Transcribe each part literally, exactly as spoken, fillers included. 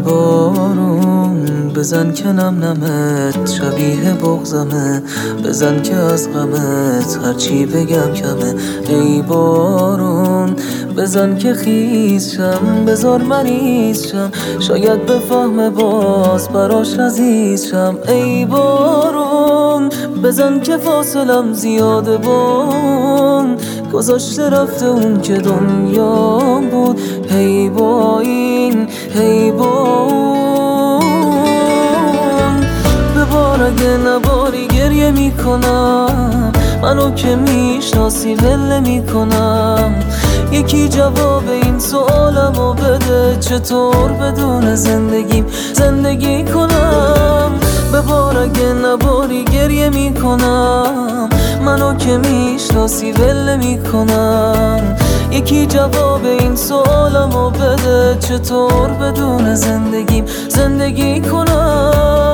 بارون بزن که نم نمت شبیه بغضمه، بزن که از غمت هرچی بگم کمه. ای بارون بزن که خیز شم، بذار مریض شم، شاید بفهمه باز براش عزیز شم. ای بارون بزن که فاصلم زیاده بان، گذاشته رفته اون که دنیا بود. هی با این هی با اون ببار اگه نباری گریه میکنم، منو که میشناسی ول میکنم. یکی جواب این سوالمو بده، چطور بدون زندگیم زندگی کنم؟ ببار اگه نباری گریه میکنم، منو که میشناسی ول میکنم. یکی جواب این سوالمو بده، چطور بدون زندگیم زندگی کنم؟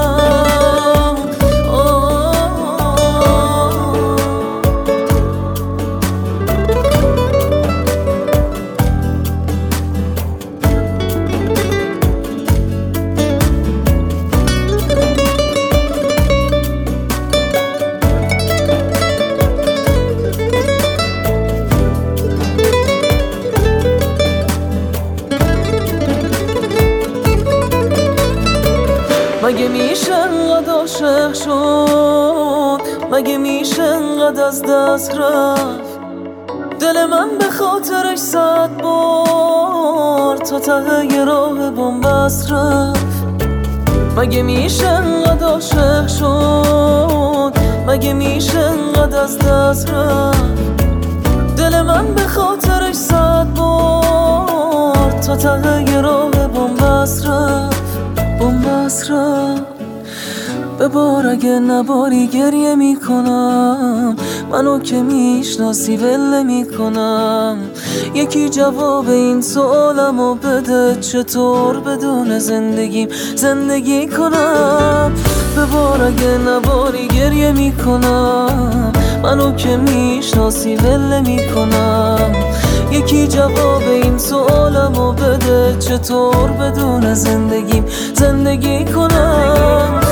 مگه میشه انقدر عاشق شد؟ مگه میشه انقدر از دست رفت؟ دل من به خاطرش صد بار تا ته راه بنبست رفت. مگه میشه انقدر عاشق شد؟ مگه میشه انقدر از دست رفت؟ دل من به خاطرش صد بار تا ته راه بنبست رفت بنبست رفت. ببار اگه نباری گریه میکنم، منو که میشناسی ول میکنم. یکی جواب این سوالمو بده، چطور بدون زندگیم زندگی کنم؟ ببار اگه نباری گریه میکنم، منو که میشناسی ول میکنم. یکی جواب این سوالمو بده، چطور بدون زندگیم زندگی کنم؟